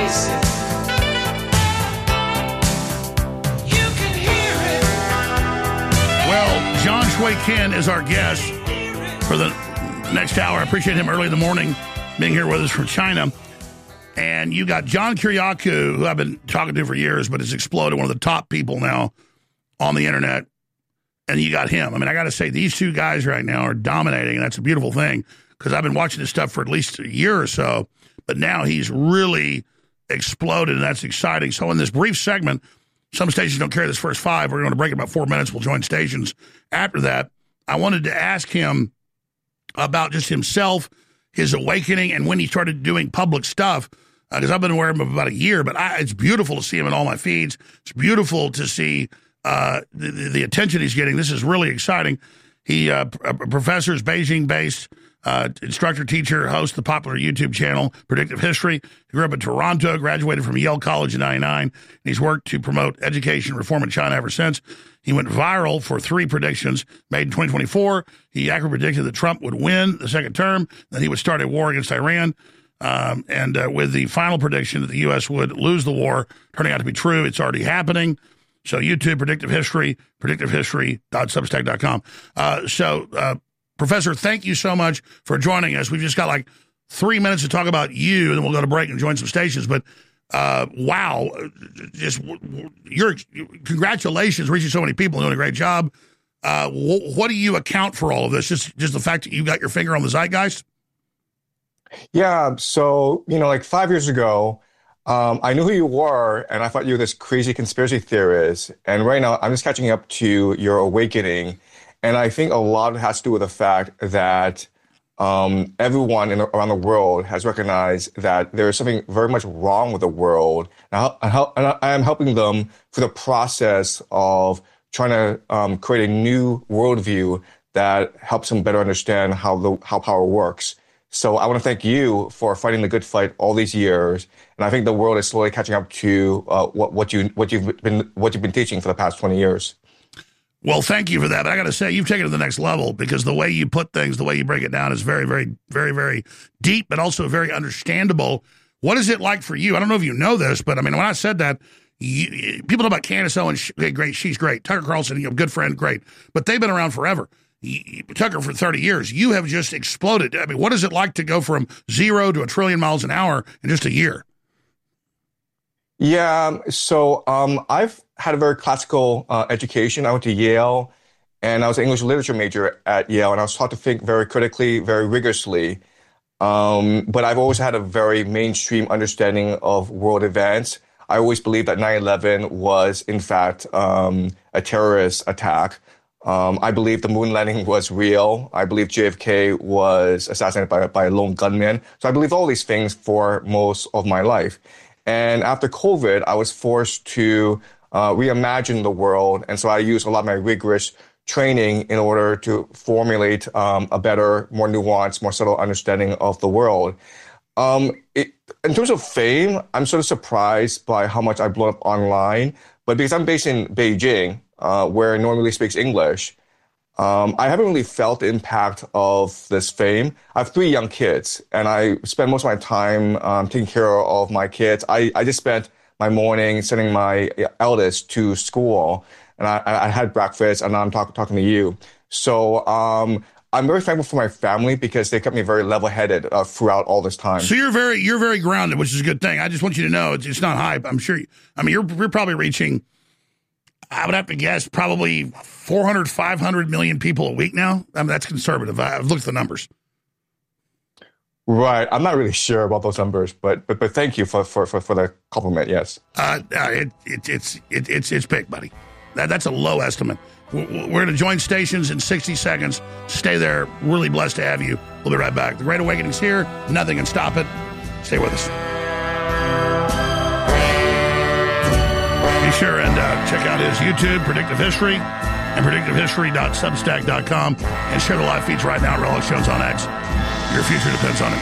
Well, John Shui Kin is our guest for the next hour. I appreciate him early in the morning being here with us from China. And you got John Kiriakou, who I've been talking to for years, but has exploded, one of the top people now on the internet. And you got him. I mean, I got to say, these two guys right now are dominating, and that's a beautiful thing, because I've been watching this stuff for at least a year or so, but now he's really exploded, and that's exciting. So in this brief segment, some stations don't carry this first 5. We're going to break it about 4 minutes. We'll join stations after that. I wanted to ask him about just himself, his awakening, and when he started doing public stuff, because I've been aware of him about a year, but it's beautiful to see him in all my feeds. It's beautiful to see the attention he's getting. This is really exciting. He a professor is Beijing-based, instructor, teacher, host the popular YouTube channel Predictive History. He grew up in Toronto, graduated from Yale College in 1999, and he's worked to promote education reform in China ever since. He went viral for 3 predictions made in 2024. He accurately predicted that Trump would win the second term, that he would start a war against Iran, and with the final prediction that the U.S. would lose the war turning out to be true. It's already happening. So YouTube, Predictive History, predictivehistory.substack.com. Professor, thank you so much for joining us. We've just got like 3 minutes to talk about you, and then we'll go to break and join some stations. But wow, just congratulations, reaching so many people, doing a great job. What do you account for all of this? Just the fact that you got your finger on the zeitgeist? Yeah, so, like 5 years ago, I knew who you were, and I thought you were this crazy conspiracy theorist. And right now, I'm just catching up to your awakening. And I think a lot of it has to do with the fact that everyone around the world has recognized that there is something very much wrong with the world. And I am helping them through the process of trying to create a new worldview that helps them better understand how power works. So I want to thank you for fighting the good fight all these years, and I think the world is slowly catching up to what you've been teaching for the past 20 years. Well, thank you for that. But I got to say, you've taken it to the next level, because the way you put things, the way you break it down, is very, very, very, very deep, but also very understandable. What is it like for you? I don't know if you know this, but I mean, when I said that, people know about Candace Owens, great, she's great. Tucker Carlson, good friend, great, but they've been around forever. Tucker for 30 years. You have just exploded. I mean, what is it like to go from 0 to 1 trillion miles an hour in just a year? Yeah, so I've had a very classical education. I went to Yale, and I was an English literature major at Yale, and I was taught to think very critically, very rigorously. But I've always had a very mainstream understanding of world events. I always believed that 9/11 was, in fact, a terrorist attack. I believe the moon landing was real. I believe JFK was assassinated by a lone gunman. So I believe all these things for most of my life. And after COVID, I was forced to reimagine the world. And so I used a lot of my rigorous training in order to formulate a better, more nuanced, more subtle understanding of the world. In terms of fame, I'm sort of surprised by how much I've blown up online. But because I'm based in Beijing, where no one really speaks English, I haven't really felt the impact of this fame. I have 3 young kids, and I spend most of my time taking care of my kids. I just spent my morning sending my eldest to school, and I had breakfast, and now I'm talking to you. So I'm very thankful for my family, because they kept me very level-headed throughout all this time. So you're very grounded, which is a good thing. I just want you to know it's not hype. I'm sure. You're probably reaching, I would have to guess, probably 400, 500 million people a week now. I mean, that's conservative. I've looked at the numbers. Right. I'm not really sure about those numbers, but thank you for the compliment. Yes. It's big, buddy. That's a low estimate. We're going to join stations in 60 seconds. Stay there. Really blessed to have you. We'll be right back. The Great Awakening's here. Nothing can stop it. Stay with us. Be sure and check out his YouTube, Predictive History, and predictivehistory.substack.com, and share the live feeds right now at Relic Jones on X. Your future depends on it.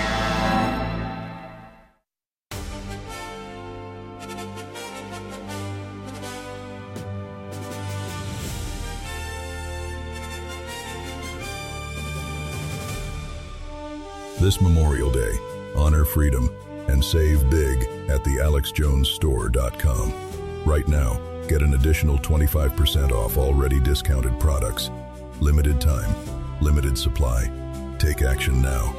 This Memorial Day, honor freedom, and save big at thealexjonesstore.com. Right now, get an additional 25% off already discounted products. Limited time, limited supply. Take action now.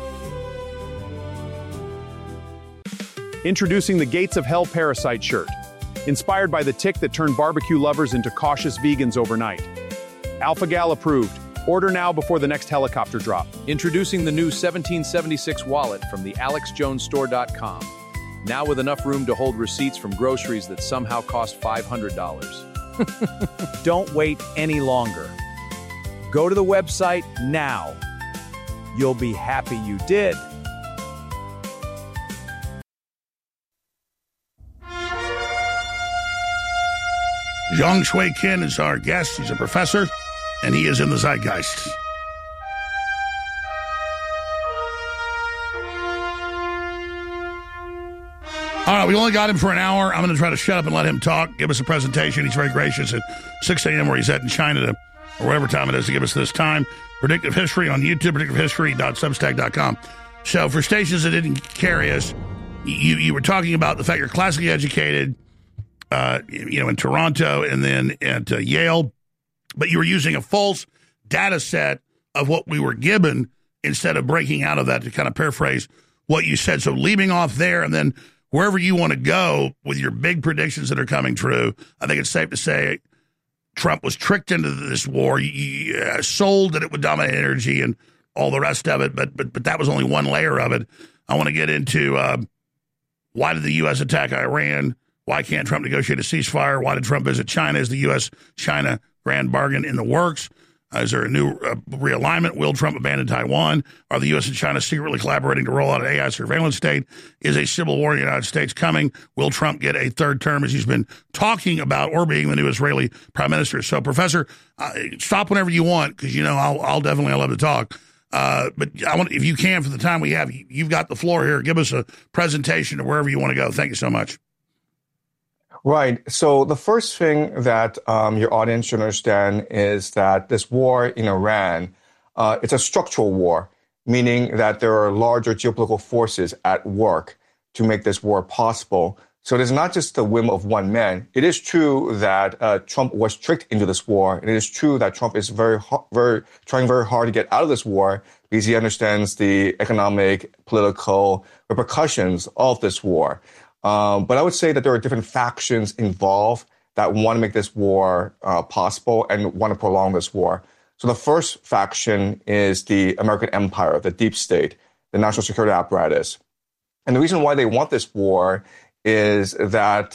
Introducing the Gates of Hell Parasite shirt, inspired by the tick that turned barbecue lovers into cautious vegans overnight. AlphaGal approved. Order now before the next helicopter drop. Introducing the new 1776 wallet from the AlexJonesStore.com. Now with enough room to hold receipts from groceries that somehow cost $500. Don't wait any longer. Go to the website now. You'll be happy you did. Zhang Shui Kin is our guest. He's a professor, and he is in the zeitgeist. All right, we only got him for an hour. I'm going to try to shut up and let him talk, give us a presentation. He's very gracious at 6 a.m. where he's at in China, or whatever time it is to give us this time. Predictive History on YouTube, predictivehistory.substack.com. So for stations that didn't carry us, you were talking about the fact you're classically educated, in Toronto and then at Yale, but you were using a false data set of what we were given instead of breaking out of that, to kind of paraphrase what you said. So leaving off there and then wherever you want to go with your big predictions that are coming true, I think it's safe to say Trump was tricked into this war. Sold that it would dominate energy and all the rest of it, but that was only one layer of it. I want to get into why did the U.S. attack Iran? Why can't Trump negotiate a ceasefire? Why did Trump visit China? Is the U.S.-China grand bargain in the works? Is there a new realignment? Will Trump abandon Taiwan? Are the U.S. and China secretly collaborating to roll out an AI surveillance state? Is a civil war in the United States coming? Will Trump get a third term, as he's been talking about, or being the new Israeli prime minister? So, Professor, stop whenever you want, because, I'll definitely love to talk. But I want, if you can, for the time we have, you've got the floor here. Give us a presentation to wherever you want to go. Thank you so much. Right. So the first thing that your audience should understand is that this war in Iran, it's a structural war, meaning that there are larger geopolitical forces at work to make this war possible. So it is not just the whim of one man. It is true that Trump was tricked into this war. And it is true that Trump is trying very hard to get out of this war because he understands the economic, political repercussions of this war. But I would say that there are different factions involved that want to make this war possible and want to prolong this war. So the first faction is the American empire, the deep state, the national security apparatus. And the reason why they want this war is that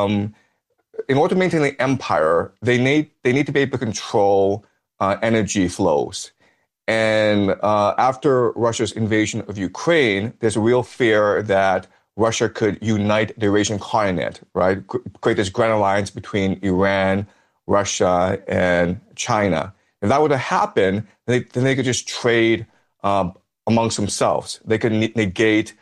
in order to maintain the empire, they need to be able to control energy flows. And after Russia's invasion of Ukraine, there's a real fear that Russia could unite the Eurasian continent, right? Create this grand alliance between Iran, Russia, and China. If that were to happen, then they could just trade amongst themselves. They could negate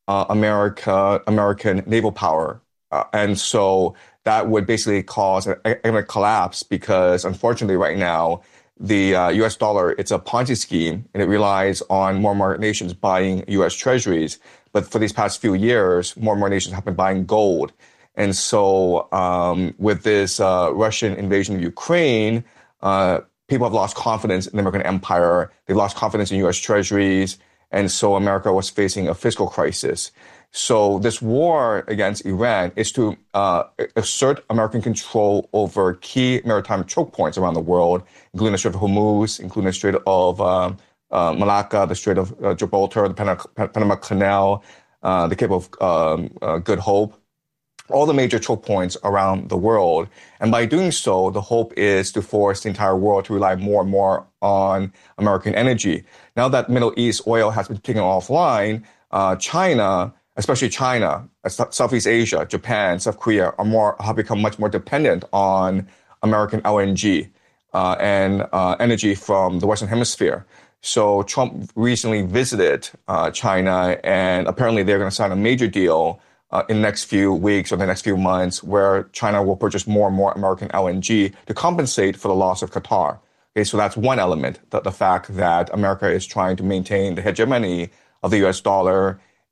American naval power. And so that would basically cause an economic collapse because, unfortunately, right now, the U.S. dollar, it's a Ponzi scheme, and it relies on more and more nations buying U.S. treasuries. But for these past few years, more and more nations have been buying gold. And so with this Russian invasion of Ukraine, people have lost confidence in the American empire. They've lost confidence in U.S. treasuries. And so America was facing a fiscal crisis. So this war against Iran is to assert American control over key maritime choke points around the world, including the Strait of Hormuz, including the Strait of Malacca, the Strait of Gibraltar, the Panama Canal, the Cape of Good Hope, all the major choke points around the world. And by doing so, the hope is to force the entire world to rely more and more on American energy. Now that Middle East oil has been taken offline, China, especially China, Southeast Asia, Japan, South Korea have become much more dependent on American LNG and energy from the Western Hemisphere. So Trump recently visited China, and apparently they're going to sign a major deal in the next few weeks or the next few months where China will purchase more and more American LNG to compensate for the loss of Qatar. Okay, so that's one element, the fact that America is trying to maintain the hegemony of the U.S. dollar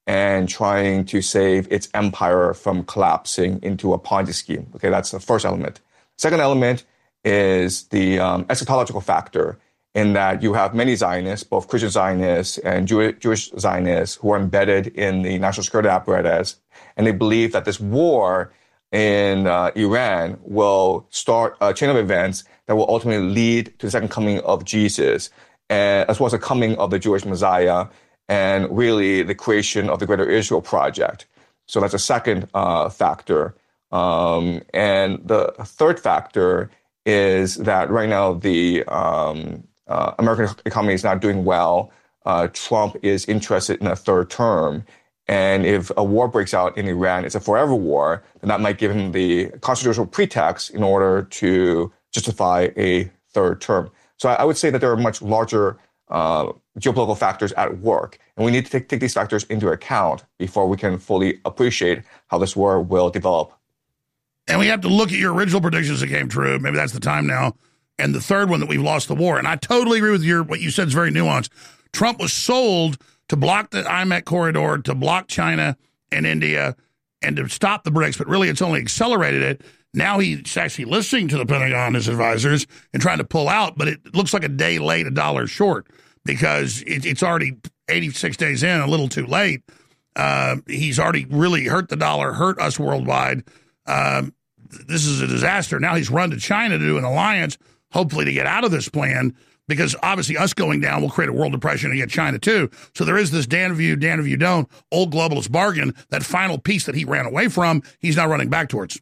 and trying to save its empire from collapsing into a Ponzi scheme. Okay, that's the first element. Second element is the eschatological factor, in that you have many Zionists, both Christian Zionists and Jewish Zionists, who are embedded in the national security apparatus, and they believe that this war in Iran will start a chain of events that will ultimately lead to the second coming of Jesus, as well as the coming of the Jewish Messiah, and really the creation of the Greater Israel Project. So that's a second factor. And the third factor is that right now the American economy is not doing well. Trump is interested in a third term. And if a war breaks out in Iran, it's a forever war, then that might give him the constitutional pretext in order to justify a third term. So I would say that there are much larger geopolitical factors at work, and we need to take these factors into account before we can fully appreciate how this war will develop. And we have to look at your original predictions that came true. Maybe that's the time now. And the third one, that we've lost the war. And I totally agree with what you said is very nuanced. Trump was sold to block the IMEC corridor, to block China and India, and to stop the BRICS, but really it's only accelerated it. Now he's actually listening to the Pentagon, his advisors, and trying to pull out, but it looks like a day late, a dollar short, because it's already 86 days in, a little too late. He's already really hurt the dollar, hurt us worldwide. This is a disaster. Now he's run to China to do an alliance, hopefully to get out of this plan, because obviously us going down will create a world depression and get China too. So there is this damn if you don't, old globalist bargain, that final piece that he ran away from, he's now running back towards.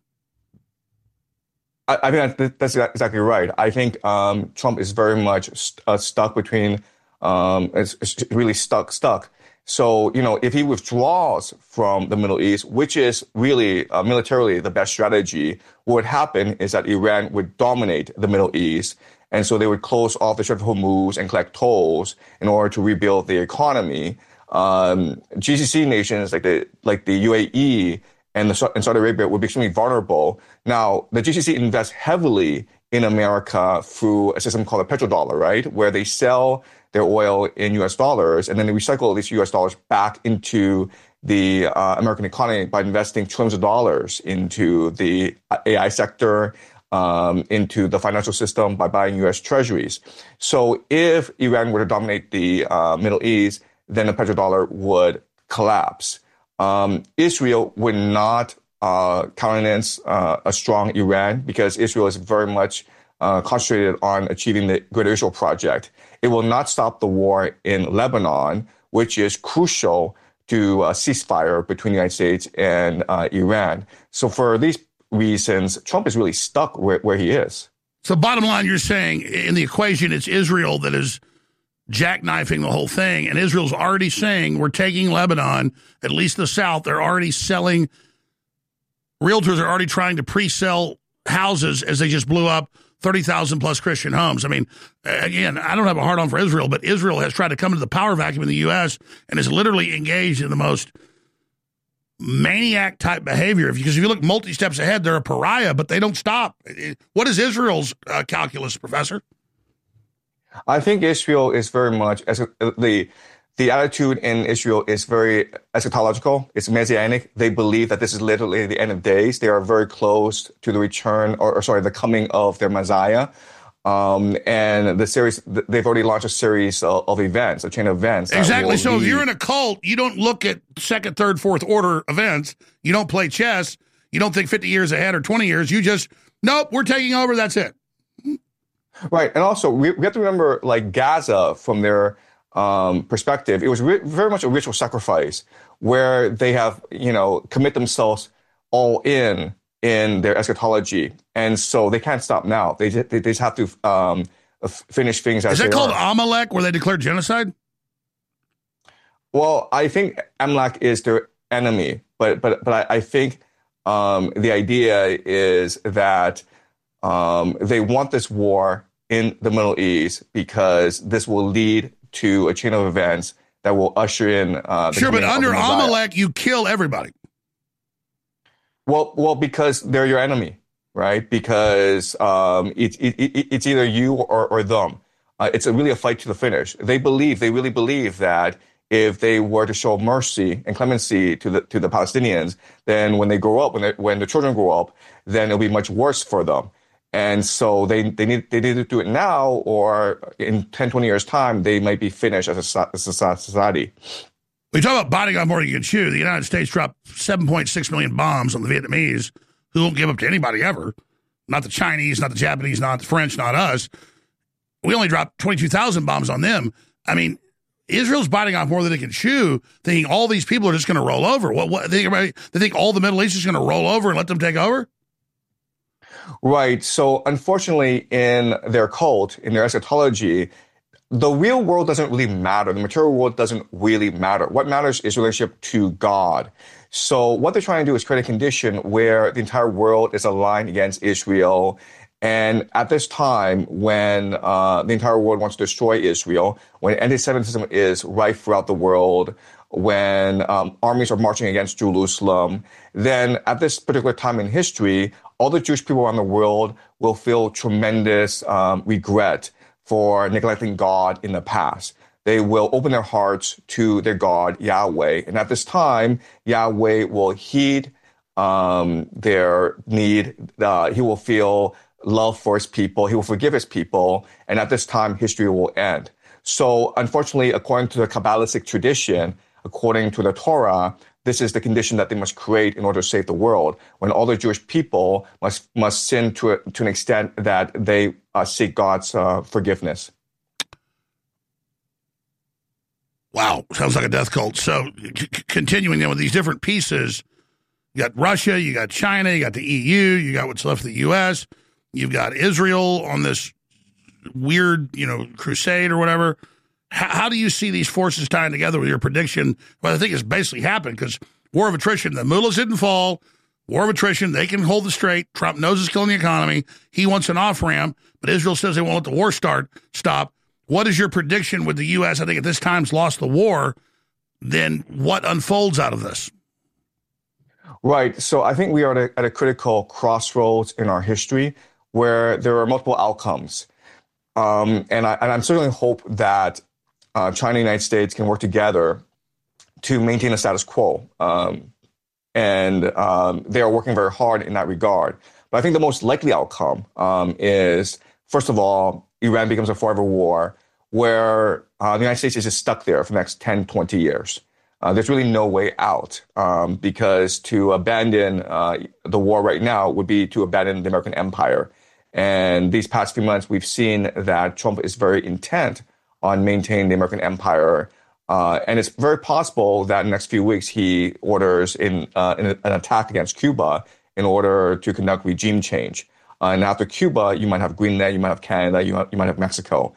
I think that's exactly right. I think Trump is very much stuck between, it's really stuck. So, if he withdraws from the Middle East, which is really militarily the best strategy, what would happen is that Iran would dominate the Middle East. And so they would close off the Strait of Hormuz and collect tolls in order to rebuild the economy. GCC nations like the UAE and Saudi Arabia would be extremely vulnerable. Now, the GCC invests heavily in America through a system called a petrodollar, right? Where they sell their oil in US dollars, and then they recycle these US dollars back into the American economy by investing trillions of dollars into the AI sector, into the financial system by buying US treasuries. So if Iran were to dominate the Middle East, then the petrodollar would collapse. Israel would not countenance a strong Iran, because Israel is very much concentrated on achieving the Greater Israel Project. It will not stop the war in Lebanon, which is crucial to a ceasefire between the United States and Iran. So for these reasons, Trump is really stuck where he is. So bottom line, you're saying in the equation, it's Israel that is jackknifing the whole thing. And Israel's already saying, we're taking Lebanon, at least the South. They're already selling. Realtors are already trying to pre-sell houses as they just blew up 30,000 plus Christian homes. I mean, again, I don't have a hard on for Israel, but Israel has tried to come into the power vacuum in the U.S. and is literally engaged in the most maniac type behavior. Because if you look multi-steps ahead, they're a pariah, but they don't stop. What is Israel's calculus, Professor? I think Israel is very much, the attitude in Israel is very eschatological. It's messianic. They believe that this is literally the end of days. They are very close to the return, the coming of their Messiah. And the series, they've already launched a series of events, a chain of events. Exactly. So if you're in a cult, you don't look at second, third, fourth order events. You don't play chess. You don't think 50 years ahead or 20 years. You just, nope, we're taking over. That's it. Right. And also, we have to remember, like Gaza, from their perspective, it was very much a ritual sacrifice where they have, commit themselves all in their eschatology. And so they can't stop now. They just have to finish things as they are. Is that called Amalek, where they declared genocide? Well, I think Amalek is their enemy. But I think the idea is that they want this war in the Middle East because this will lead to a chain of events that will usher in sure, but under Amalek, you kill everybody. Well, because they're your enemy, right? Because it's either you or them. It's really a fight to the finish. They really believe that if they were to show mercy and clemency to the Palestinians, then when they grow up, when the children grow up, then it'll be much worse for them. And so they need to do it now, or in 10, 20 years' time, they might be finished as a society. We talk about biting off more than you can chew. The United States dropped 7.6 million bombs on the Vietnamese, who won't give up to anybody ever. Not the Chinese, not the Japanese, not the French, not us. We only dropped 22,000 bombs on them. I mean, Israel's biting off more than it can chew, thinking all these people are just going to roll over. They think all the Middle East is going to roll over and let them take over? Right. So unfortunately, in their cult, in their eschatology, the real world doesn't really matter. The material world doesn't really matter. What matters is relationship to God. So what they're trying to do is create a condition where the entire world is aligned against Israel. And at this time, when the entire world wants to destroy Israel, when anti-Semitism is rife throughout the world, when armies are marching against Jerusalem, then at this particular time in history, all the Jewish people around the world will feel tremendous regret for neglecting God in the past. They will open their hearts to their God, Yahweh. And at this time, Yahweh will heed their need. He will feel love for his people. He will forgive his people. And at this time, history will end. So unfortunately, according to the Kabbalistic tradition, according to the Torah, this is the condition that they must create in order to save the world, when all the Jewish people must sin to an extent that they seek God's forgiveness. Wow, sounds like a death cult. So continuing then with these different pieces, you got Russia, you got China, you got the EU, you got what's left of the U.S., you've got Israel on this weird, crusade or whatever. How do you see these forces tying together with your prediction? Well, I think it's basically happened because war of attrition, the mullahs didn't fall. War of attrition, they can hold the straight. Trump knows it's killing the economy. He wants an off-ramp, but Israel says they won't let the war stop. What is your prediction with the U.S.? I think at this time's lost the war. Then what unfolds out of this? Right. So I think we are at a critical crossroads in our history where there are multiple outcomes. And I certainly hope that China and the United States can work together to maintain a status quo. And they are working very hard in that regard. But I think the most likely outcome is, first of all, Iran becomes a forever war where the United States is just stuck there for the next 10, 20 years. There's really no way out because to abandon the war right now would be to abandon the American empire. And these past few months, we've seen that Trump is very intent on maintaining the American empire. And it's very possible that in the next few weeks, he orders an attack against Cuba in order to conduct regime change. And after Cuba, you might have Greenland, you might have Canada, you might have Mexico.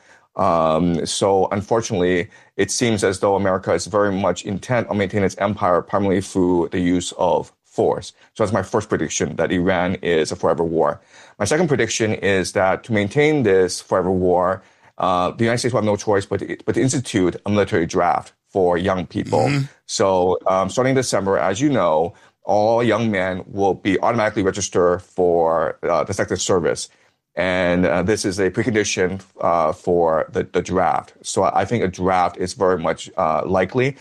So unfortunately, it seems as though America is very much intent on maintaining its empire primarily through the use of force. So that's my first prediction, that Iran is a forever war. My second prediction is that to maintain this forever war, the United States will have no choice but to institute a military draft for young people. Mm-hmm. So starting December, as you know, all young men will be automatically registered for the selective service. And this is a precondition for the draft. So I think a draft is very much likely.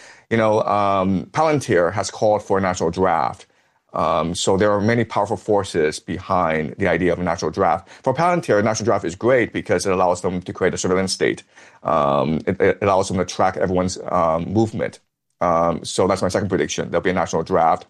Palantir has called for a national draft. So there are many powerful forces behind the idea of a national draft. For Palantir, a national draft is great because it allows them to create a surveillance state. It allows them to track everyone's movement. So that's my second prediction. There'll be a national draft.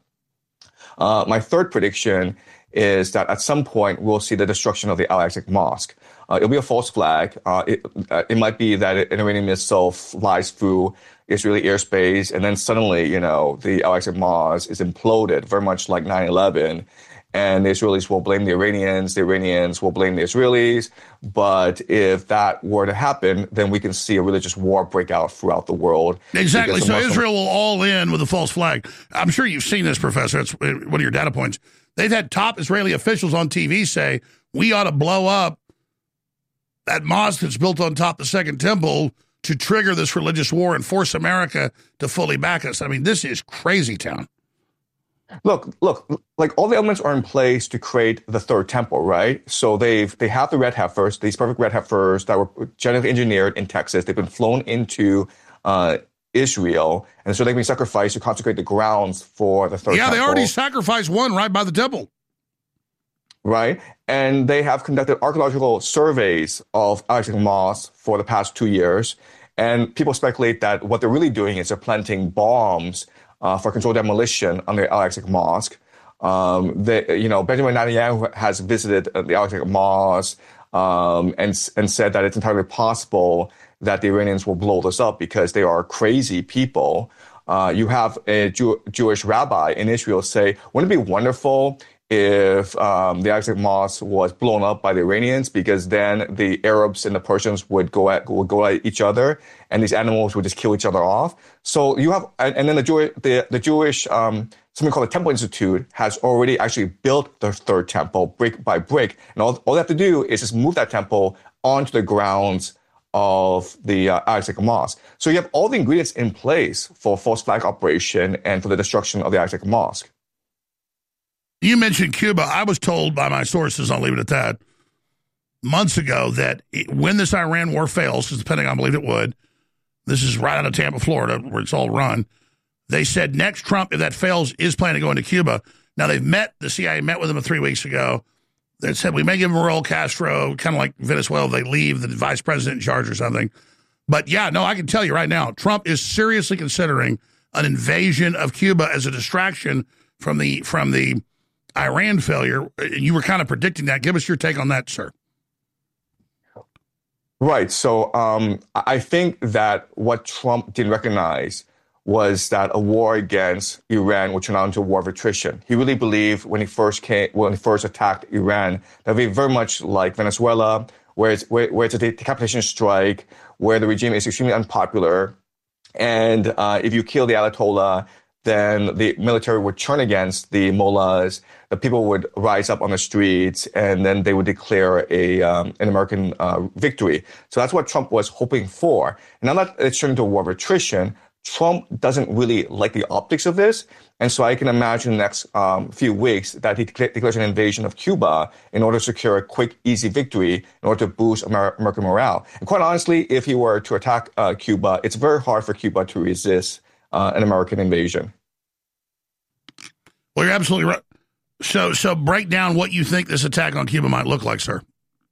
My third prediction is that at some point we'll see the destruction of the Al-Aqsa Mosque. It'll be a false flag. It might be that an Iranian missile flies through Israeli airspace, and then suddenly, the Al-Aqsa Mosque is imploded, very much like 9/11. And the Israelis will blame the Iranians will blame the Israelis. But if that were to happen, then we can see a religious war break out throughout the world. Exactly. So Israel will all in with a false flag. I'm sure you've seen this, Professor. It's one of your data points. They've had top Israeli officials on TV say, we ought to blow up that mosque that's built on top of the Second Temple to trigger this religious war and force America to fully back us. I mean, this is crazy town. Look, like all the elements are in place to create the third temple, right? So they have the red heifers, these perfect red heifers that were genetically engineered in Texas. They've been flown into Israel, and so they're being sacrificed to consecrate the grounds for the third temple. They already sacrificed one right by the temple. Right? And they have conducted archaeological surveys of Al-Aqsa Mosque for the past 2 years. And people speculate that what they're really doing is they're planting bombs for controlled demolition on the Al-Aqsa Mosque. Benjamin Netanyahu has visited the Al-Aqsa Mosque and said that it's entirely possible that the Iranians will blow this up because they are crazy people. You have a Jewish rabbi in Israel say, wouldn't it be wonderful if the Al-Aqsa Mosque was blown up by the Iranians, because then the Arabs and the Persians would go at each other, and these animals would just kill each other off. So you have, and then the Jewish something called the Temple Institute has already actually built the third temple brick by brick, and all they have to do is just move that temple onto the grounds of the Al-Aqsa Mosque. So you have all the ingredients in place for a false flag operation and for the destruction of the Al-Aqsa Mosque. You mentioned Cuba. I was told by my sources, I'll leave it at that, months ago that when this Iran war fails, because the Pentagon believed it would, this is right out of Tampa, Florida, where it's all run, they said next Trump, if that fails, is planning to go into Cuba. Now, the CIA met with him 3 weeks ago. They said, we may give him Raul Castro, kind of like Venezuela, they leave the vice president in charge or something. But yeah, no, I can tell you right now, Trump is seriously considering an invasion of Cuba as a distraction from the Iran failure. You were kind of predicting that. Give us your take on that, sir. Right. So I think that what Trump didn't recognize was that a war against Iran would turn out into a war of attrition. He really believed when he first attacked Iran, that would be very much like Venezuela, where it's a decapitation strike, where the regime is extremely unpopular. And if you kill the Ayatollah, then the military would turn against the mullahs, the people would rise up on the streets, and then they would declare an American victory. So that's what Trump was hoping for. Now that it's turned into a war of attrition, Trump doesn't really like the optics of this. And so I can imagine the next few weeks that he declares an invasion of Cuba in order to secure a quick, easy victory in order to boost American morale. And quite honestly, if he were to attack Cuba, it's very hard for Cuba to resist an American invasion. Well, you're absolutely right. So break down what you think this attack on Cuba might look like, sir.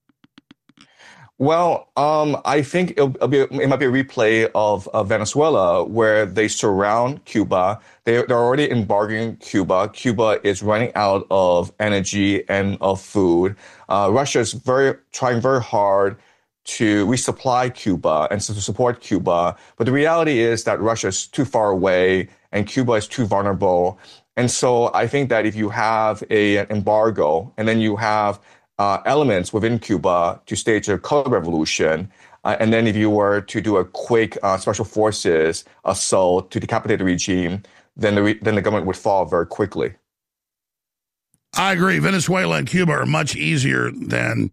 Well, I think it might be a replay of Venezuela, where they surround Cuba. They're already embargoing Cuba. Cuba is running out of energy and of food. Russia is trying very hard to resupply Cuba and to support Cuba. But the reality is that Russia is too far away and Cuba is too vulnerable. And so I think that if you have an embargo and then you have elements within Cuba to stage a color revolution, and then if you were to do a quick special forces assault to decapitate the regime, then the government would fall very quickly. I agree. Venezuela and Cuba are much easier than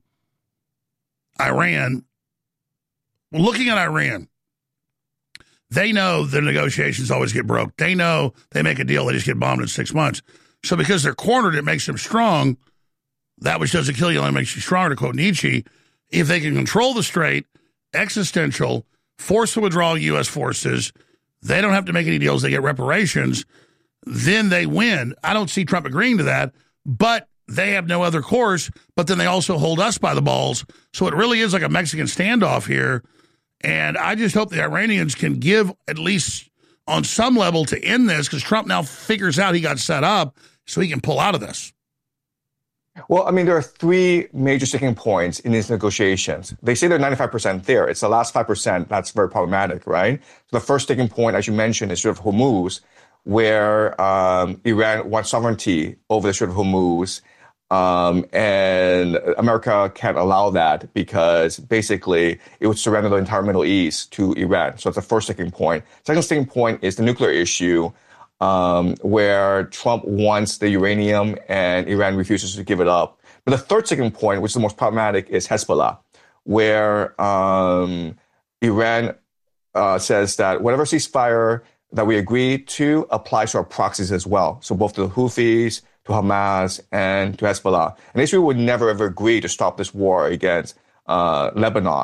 Iran. Looking at Iran, they know the negotiations always get broke. They know they make a deal, they just get bombed in 6 months. So because they're cornered, it makes them strong. That which doesn't kill you only makes you stronger, to quote Nietzsche. If they can control the strait, existential, force the withdrawal of U.S. forces, they don't have to make any deals, they get reparations, then they win. I don't see Trump agreeing to that, but they have no other course, but then they also hold us by the balls. So it really is like a Mexican standoff here. And I just hope the Iranians can give at least on some level to end this, because Trump now figures out he got set up so he can pull out of this. Well, I mean, there are three major sticking points in these negotiations. They say they're 95% there. It's the last 5% that's very problematic, right? So the first sticking point, as you mentioned, is Strait of Hormuz, where Iran wants sovereignty over the Strait of Hormuz. And America can't allow that because basically it would surrender the entire Middle East to Iran. So that's the first sticking point. Second sticking point is the nuclear issue, where Trump wants the uranium and Iran refuses to give it up. But the third sticking point, which is the most problematic, is Hezbollah, where Iran says that whatever ceasefire that we agree to applies to our proxies as well. So both to the Houthis, to Hamas, and to Hezbollah. And Israel would never, ever agree to stop this war against Lebanon.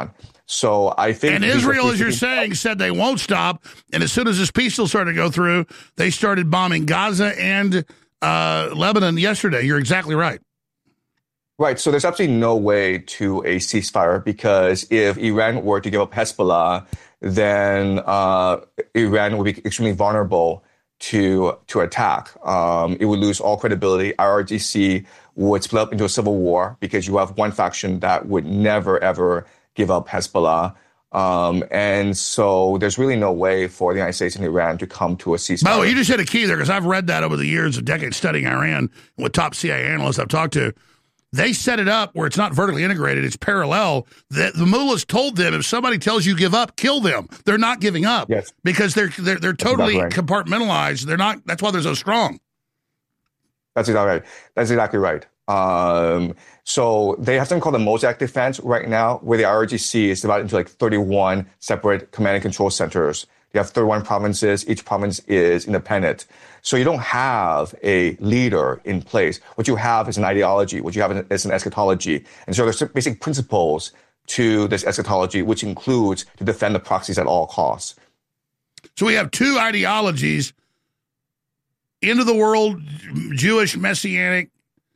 So I think... And Israel, as you're saying, said they won't stop. And as soon as this peace deal started to go through, they started bombing Gaza and Lebanon yesterday. You're exactly right. Right. So there's absolutely no way to a ceasefire, because if Iran were to give up Hezbollah, then Iran would be extremely vulnerable to attack. It would lose all credibility. IRGC would split up into a civil war, because you have one faction that would never, ever give up Hezbollah. And so there's really no way for the United States and Iran to come to a ceasefire. By the way, you just hit a key there, because I've read that over the years, a decade studying Iran with top CIA analysts I've talked to. They set it up where it's not vertically integrated, it's parallel. The mullahs told them, if somebody tells you give up, kill them. They're not giving up. Yes. Because they're totally compartmentalized. They're not. That's why they're so strong. That's exactly right. So they have something called the Mosaic Defense right now, where the IRGC is divided into like 31 separate command and control centers. You have 31 provinces. Each province is independent. So you don't have a leader in place. What you have is an ideology. What you have is an eschatology. And so there's basic principles to this eschatology, which includes to defend the proxies at all costs. So we have two ideologies: end of the world, Jewish messianic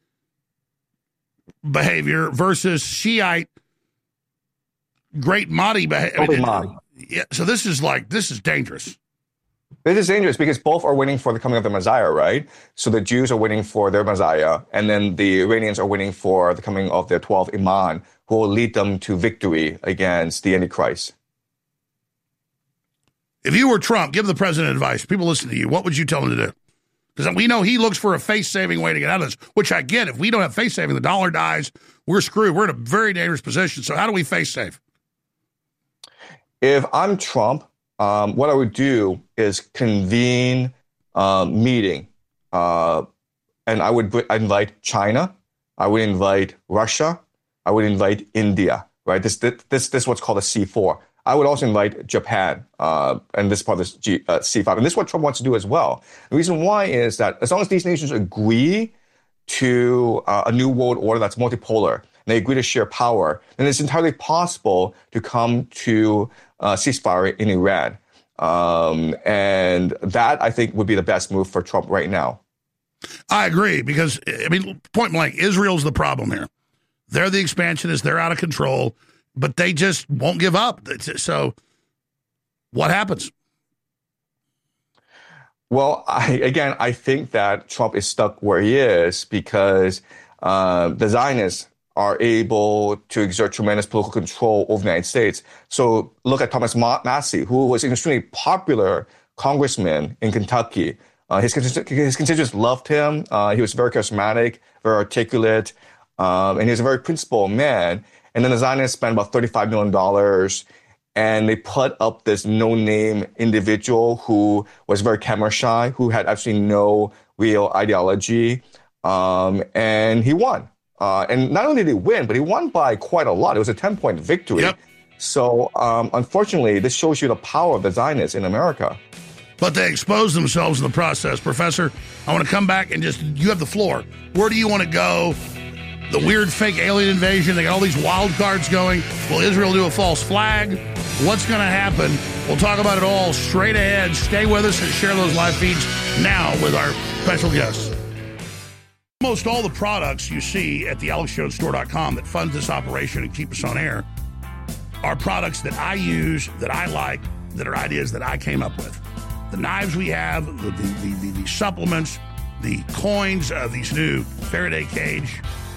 behavior versus Shiite great Mahdi behavior. Yeah, so this is dangerous. This is dangerous because both are waiting for the coming of the Messiah, right? So the Jews are waiting for their Messiah, and then the Iranians are waiting for the coming of their 12 Imam, who will lead them to victory against the Antichrist. If you were Trump, give the president advice. People listen to you. What would you tell him to do? Because we know he looks for a face-saving way to get out of this, which I get. If we don't have face-saving, the dollar dies, we're screwed. We're in a very dangerous position. So how do we face-save? If I'm Trump, what I would do is convene a meeting, and I would invite China, I would invite Russia, I would invite India, right? This is what's called a C4. I would also invite Japan, and this part of this C5. And this is what Trump wants to do as well. The reason why is that as long as these nations agree to a new world order that's multipolar, and they agree to share power, then it's entirely possible to come to ceasefire in Iran. And that, I think, would be the best move for Trump right now. I agree, because, I mean, point blank, Israel's the problem here. They're the expansionists. They're out of control, but they just won't give up. So what happens? Well, I think that Trump is stuck where he is because the Zionists are able to exert tremendous political control over the United States. So look at Thomas Massie, who was an extremely popular congressman in Kentucky. His constituents loved him. He was very charismatic, very articulate, and he was a very principled man. And then the Zionists spent about $35 million, and they put up this no-name individual who was very camera shy, who had actually no real ideology, and he won. And not only did he win, but he won by quite a lot. It was a 10-point victory. Yep. So, unfortunately, this shows you the power of the Zionists in America. But they exposed themselves in the process. Professor, I want to come back and you have the floor. Where do you want to go? The weird fake alien invasion, they got all these wild cards going. Will Israel do a false flag? What's going to happen? We'll talk about it all straight ahead. Stay with us and share those live feeds now with our special guests. Almost all the products you see at the AlexJonesStore.com that fund this operation and keep us on air are products that I use, that I like, that are ideas that I came up with. The knives we have, the supplements, the coins, these new Faraday cage,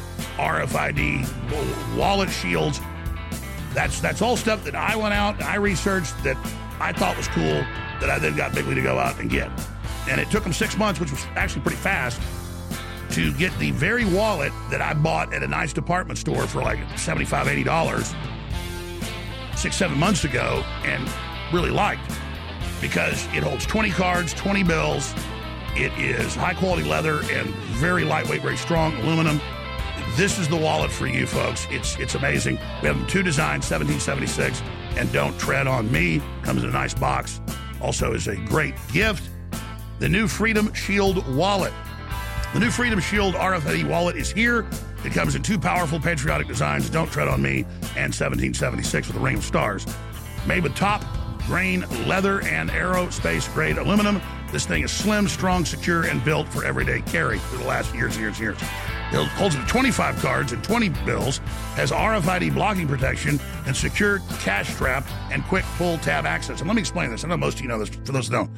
RFID, wallet shields. That's all stuff that I went out and I researched that I thought was cool, that I then got Bigley to go out and get. And it took them 6 months, which was actually pretty fast, to get the very wallet that I bought at a nice department store for like $75, $80 6-7 months ago and really liked, because it holds 20 cards, 20 bills. It is high quality leather and very lightweight, very strong aluminum. This is the wallet for you folks. It's amazing. We have 2 designs, 1776 and Don't Tread on Me. Comes in a nice box. Also is a great gift. The new Freedom Shield wallet. The new Freedom Shield RFID wallet is here. It comes in 2 powerful patriotic designs, Don't Tread on Me and 1776 with a ring of stars. Made with top grain leather and aerospace grade aluminum, this thing is slim, strong, secure, and built for everyday carry for the last years. It holds up to 25 cards and 20 bills, has RFID blocking protection and secure cash strap and quick pull tab access. And let me explain this. I know most of you know this, for those who don't.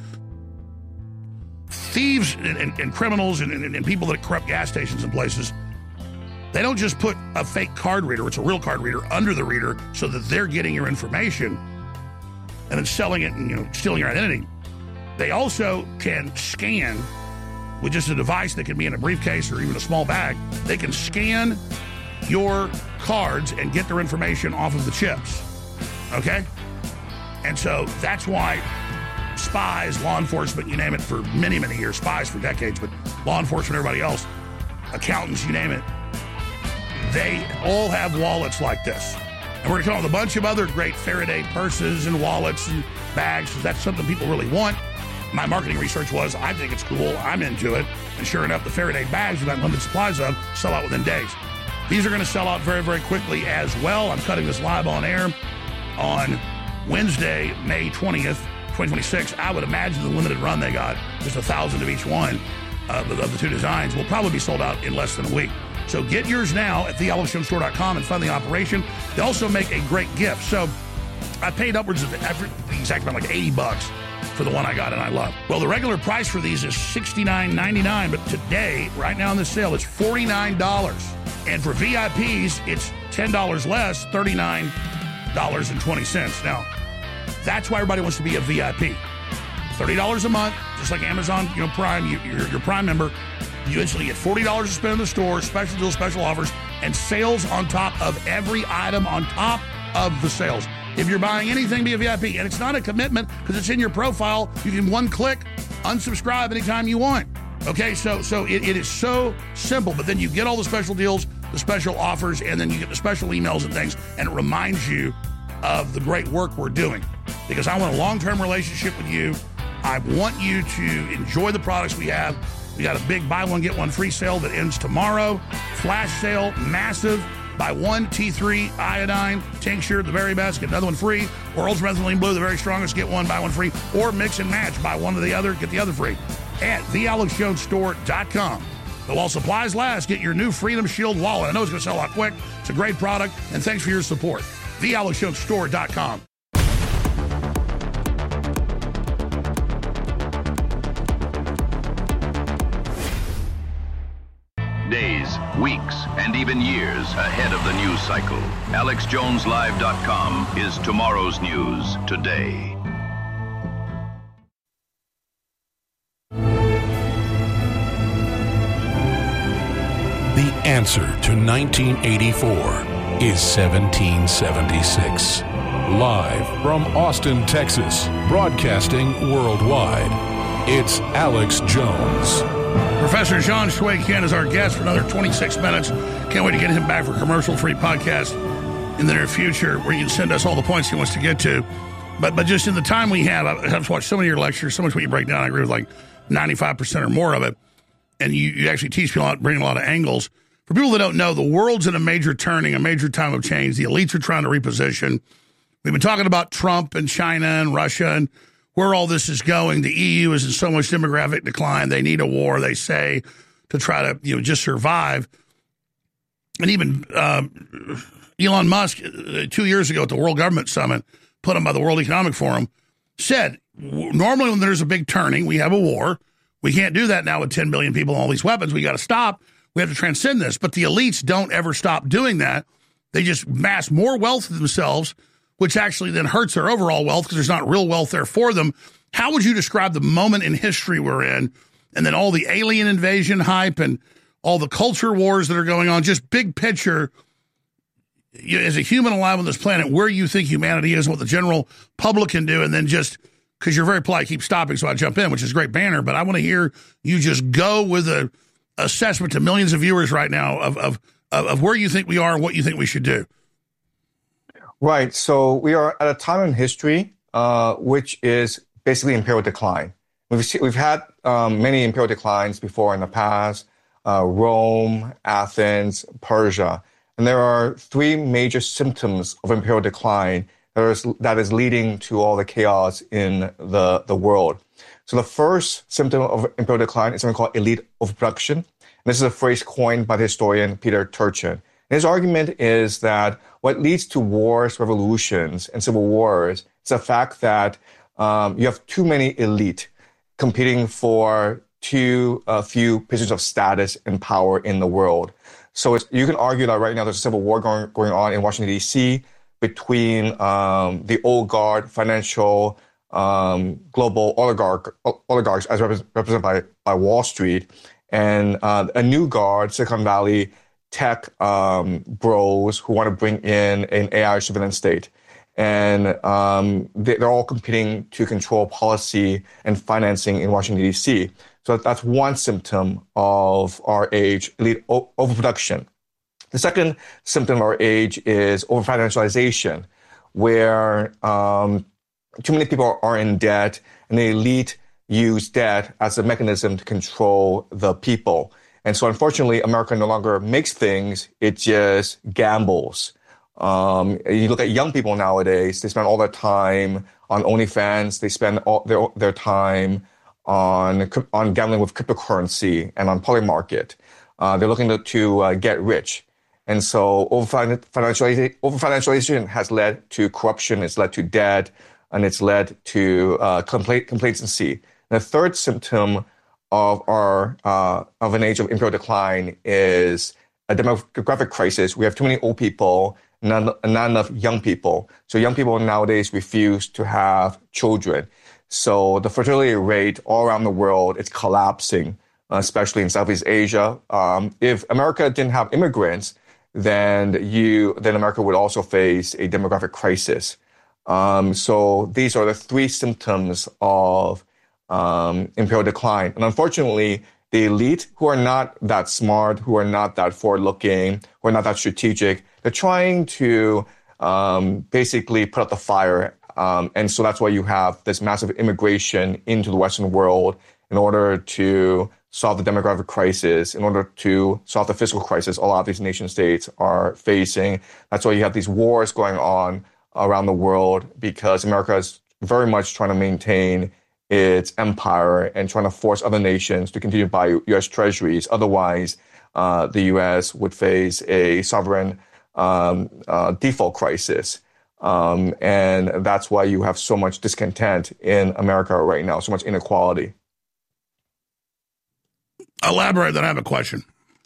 Thieves and criminals and people that corrupt gas stations and places, they don't just put a fake card reader, it's a real card reader, under the reader so that they're getting your information and then selling it and stealing your identity. They also can scan with just a device that can be in a briefcase or even a small bag. They can scan your cards and get their information off of the chips, okay? And so that's why spies, law enforcement, you name it, for many, many years, spies for decades, but law enforcement, everybody else, accountants, you name it, they all have wallets like this. And we're going to come up with a bunch of other great Faraday purses and wallets and bags, because that's something people really want. My marketing research was, I think it's cool, I'm into it. And sure enough, the Faraday bags we've got limited supplies of sell out within days. These are going to sell out very, very quickly as well. I'm cutting this live on air on Wednesday, May 20th, 2026. I would imagine the limited run they got, just 1,000 of each one of the 2 designs, will probably be sold out in less than a week. So get yours now at thealexjonesstore.com and fund the operation. They also make a great gift. So I paid upwards of the exact amount, like $80 for the one I got and I love. Well, the regular price for these is $69.99, but today, right now on this sale, it's $49. And for VIPs, it's $10 less, $39.20. Now, that's why everybody wants to be a VIP. $30 a month, just like Amazon, Prime, you're your Prime member. You instantly get $40 to spend in the store, special deals, special offers, and sales on top of every item on top of the sales. If you're buying anything, be a VIP. And it's not a commitment because it's in your profile. You can one click, unsubscribe anytime you want. Okay, so it is so simple. But then you get all the special deals, the special offers, and then you get the special emails and things, and it reminds you of the great work we're doing. Because I want a long-term relationship with you. I want you to enjoy the products we have. We got a big buy one, get one free sale that ends tomorrow. Flash sale, massive. Buy one T3 iodine tincture, the very best, get another one free. Or ultramethylene blue, the very strongest, get one, buy one free. Or mix and match, buy one or the other, get the other free. At thealexjonesstore.com. But while supplies last, get your new Freedom Shield wallet. I know it's going to sell out quick. It's a great product, and thanks for your support. thealexjonesstore.com. Days, weeks, and even years ahead of the news cycle. AlexJonesLive.com is tomorrow's news today. The answer to 1984 is 1776. Live from Austin, Texas, broadcasting worldwide, it's Alex Jones. Professor John Shui Ken is our guest for another 26 minutes. Can't wait to get him back for a commercial-free podcast in the near future where you can send us all the points he wants to get to. But just in the time we have, I've watched so many of your lectures, so much what you break down. I agree with like 95% or more of it. And you actually teach people a lot, bring a lot of angles. For people that don't know, the world's in a major turning, a major time of change. The elites are trying to reposition. We've been talking about Trump and China and Russia and where all this is going. The EU is in so much demographic decline. They need a war, they say, to try to just survive. And even Elon Musk, 2 years ago at the World Government Summit, put on by the World Economic Forum, said, normally when there's a big turning, we have a war. We can't do that now with 10 billion people and all these weapons. We got to stop. We have to transcend this. But the elites don't ever stop doing that. They just mass more wealth for themselves, which actually then hurts their overall wealth because there's not real wealth there for them. How would you describe the moment in history we're in, and then all the alien invasion hype and all the culture wars that are going on, just big picture, as a human alive on this planet, where you think humanity is, what the general public can do, and then just, because you're very polite, keep stopping, so I jump in, which is a great banner, but I want to hear you just go with an assessment to millions of viewers right now of where you think we are and what you think we should do. Right. So we are at a time in history which is basically imperial decline. We've had many imperial declines before in the past. Rome, Athens, Persia. And there are three major symptoms of imperial decline that is leading to all the chaos in the world. So the first symptom of imperial decline is something called elite overproduction. And this is a phrase coined by the historian Peter Turchin. And his argument is that what leads to wars, revolutions, and civil wars is the fact that you have too many elite competing for too few positions of status and power in the world. So you can argue that right now there's a civil war going on in Washington, D.C. between the old guard, financial, global oligarchs as represented by Wall Street, and a new guard, Silicon Valley tech bros who want to bring in an AI surveillance state. And they're all competing to control policy and financing in Washington, D.C. So that's one symptom of our age, elite overproduction. The second symptom of our age is overfinancialization, where too many people are in debt, and the elite use debt as a mechanism to control the people. And so unfortunately, America no longer makes things, it just gambles. You look at young people nowadays, they spend all their time on OnlyFans, they spend all their time on gambling with cryptocurrency and on Polymarket. They're looking to get rich. And so overfinancialization has led to corruption, it's led to debt, and it's led to complacency. And the third symptom of an age of imperial decline is a demographic crisis. We have too many old people, not enough young people. So young people nowadays refuse to have children. So the fertility rate all around the world is collapsing, especially in Southeast Asia. If America didn't have immigrants, then America would also face a demographic crisis. So these are the three symptoms of imperial decline. And unfortunately, the elite, who are not that smart, who are not that forward-looking, who are not that strategic, they're trying to basically put out the fire. And so that's why you have this massive immigration into the Western world in order to solve the demographic crisis, in order to solve the fiscal crisis a lot of these nation states are facing. That's why you have these wars going on around the world, because America is very much trying to maintain its empire and trying to force other nations to continue to buy U.S. treasuries. Otherwise, the U.S. would face a sovereign default crisis. And that's why you have so much discontent in America right now, so much inequality. Elaborate, then I have a question.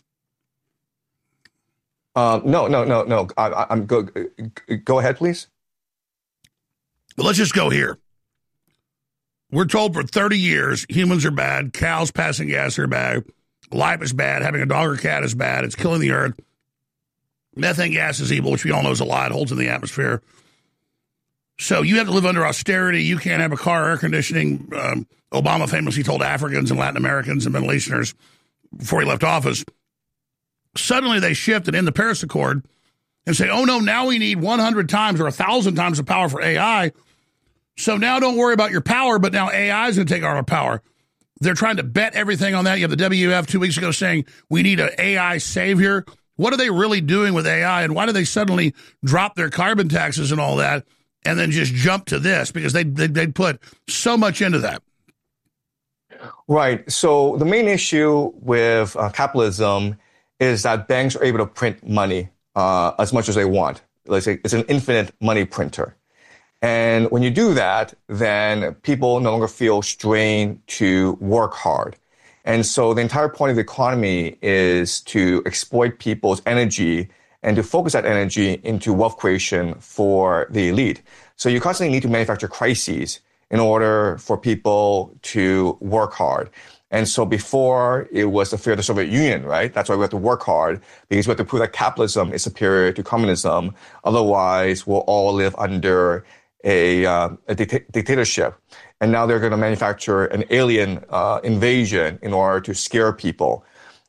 No. I'm go ahead, please. Well, let's just go here. We're told for 30 years humans are bad, cows passing gas are bad, life is bad, having a dog or cat is bad, it's killing the earth. Methane gas is evil, which we all know is a lie, it holds in the atmosphere. So you have to live under austerity, you can't have a car, air conditioning. Obama famously told Africans and Latin Americans and Middle Easterners before he left office. Suddenly they shifted in the Paris Accord and say, oh no, now we need 100 times or 1,000 times the power for AI. So now don't worry about your power, but now AI is going to take our power. They're trying to bet everything on that. You have the WF 2 weeks ago saying we need an AI savior. What are they really doing with AI, and why do they suddenly drop their carbon taxes and all that and then just jump to this? Because they'd put so much into that. Right. So the main issue with capitalism is that banks are able to print money as much as they want. Let's say it's an infinite money printer. And when you do that, then people no longer feel strained to work hard. And so the entire point of the economy is to exploit people's energy and to focus that energy into wealth creation for the elite. So you constantly need to manufacture crises in order for people to work hard. And so before, it was the fear of the Soviet Union, right? That's why we have to work hard, because we have to prove that capitalism is superior to communism. Otherwise, we'll all live under a dictatorship. And now they're going to manufacture an alien invasion in order to scare people.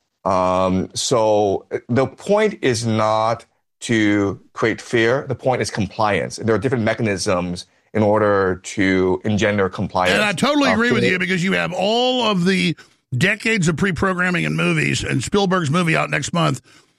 So the point is not to create fear. The point is compliance. There are different mechanisms in order to engender compliance. And I totally agree with you, because you have all of the decades of pre-programming in movies, and Spielberg's movie out next month,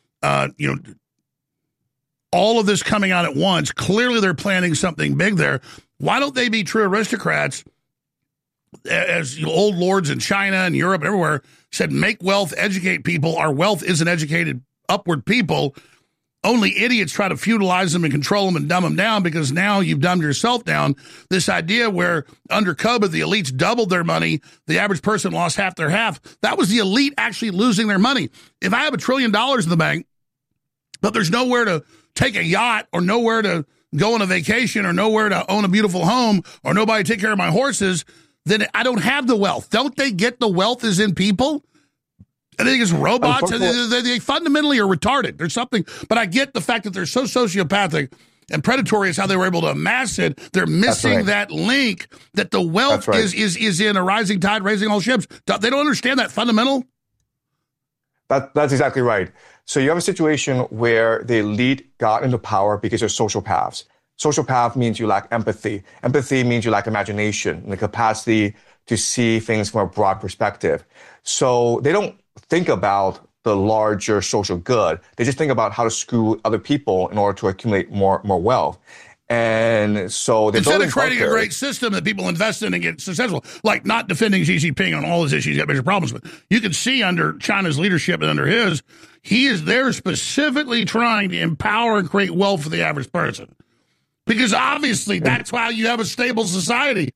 all of this coming out at once. Clearly they're planning something big there. Why don't they be true aristocrats, as old lords in China and Europe and everywhere said, make wealth, educate people. Our wealth isn't educated upward people. Only idiots try to feudalize them and control them and dumb them down, because now you've dumbed yourself down. This idea where under COVID, the elites doubled their money, the average person lost half their half. That was the elite actually losing their money. If I have $1 trillion in the bank, but there's nowhere to take a yacht or nowhere to go on a vacation or nowhere to own a beautiful home or nobody to take care of my horses, then I don't have the wealth. Don't they get the wealth is in people? I think it's robots. They fundamentally are retarded. There's something, but I get the fact that they're so sociopathic and predatory is how they were able to amass it. They're missing that link that the wealth is in a rising tide, raising all ships. They don't understand that fundamental. That's exactly right. So you have a situation where the elite got into power because they're sociopaths. Sociopath means you lack empathy. Empathy means you lack imagination and the capacity to see things from a broad perspective. So they don't think about the larger social good. They just think about how to screw other people in order to accumulate more wealth. And so instead of creating a great system that people invest in and get successful, like not defending Xi Jinping on all his issues, he's got major problems, but you can see under China's leadership and under his, he is there specifically trying to empower and create wealth for the average person. Because obviously that's why you have a stable society.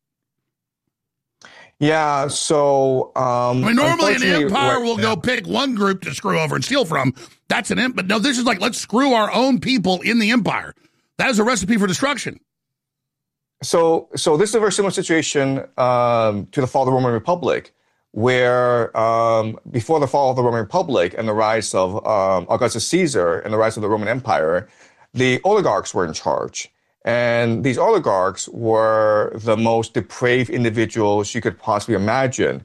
Yeah, so normally an empire will go pick one group to screw over and steal from. That's an but no, this is like, let's screw our own people in the empire. That is a recipe for destruction. So this is a very similar situation to the fall of the Roman Republic, where before the fall of the Roman Republic and the rise of Augustus Caesar and the rise of the Roman Empire, the oligarchs were in charge. And these oligarchs were the most depraved individuals you could possibly imagine.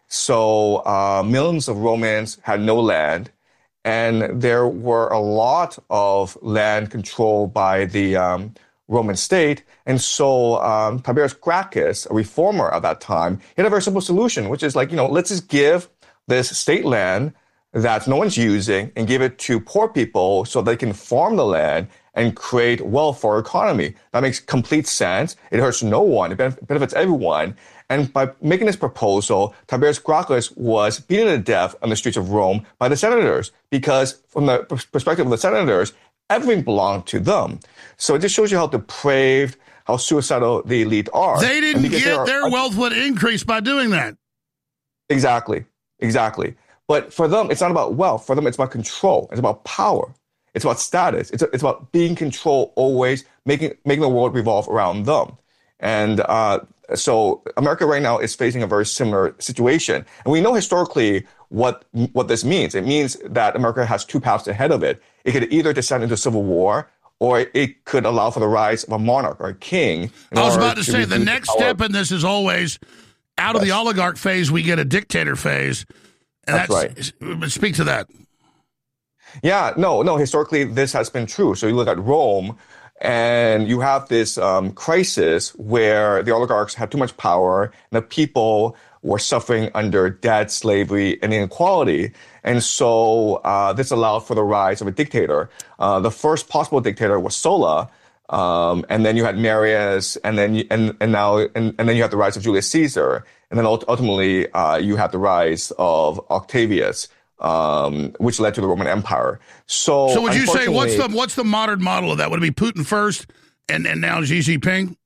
So millions of Romans had no land, and there were a lot of land controlled by the Roman state. And so Tiberius Gracchus, a reformer at that time, he had a very simple solution, which is like, let's just give this state land that no one's using and give it to poor people so they can farm the land and create wealth for our economy. That makes complete sense. It hurts no one. It benefits everyone. And by making this proposal, Tiberius Gracchus was beaten to death on the streets of Rome by the senators, because from the perspective of the senators, everything belonged to them. So it just shows you how depraved, how suicidal the elite are. They didn't get their wealth would increase by doing that. Exactly. But for them, it's not about wealth. For them, it's about control. It's about power. It's about status. It's about being in control always, making the world revolve around them. And so America right now is facing a very similar situation. And we know historically what this means. It means that America has two paths ahead of it. It could either descend into civil war, or it could allow for the rise of a monarch or a king. I was about to say, the next step in this is always out of the oligarch phase, we get a dictator phase. And that's right. Speak to that. Yeah, no, historically this has been true. So you look at Rome, and you have this crisis where the oligarchs had too much power, and the people were suffering under debt, slavery, and inequality. And so this allowed for the rise of a dictator. The first possible dictator was Sulla, and then you had Marius, and then you had the rise of Julius Caesar, and then ultimately you had the rise of Octavius, which led to the Roman Empire. So would you say what's the modern model of that? Would it be Putin first, and now Xi Jinping?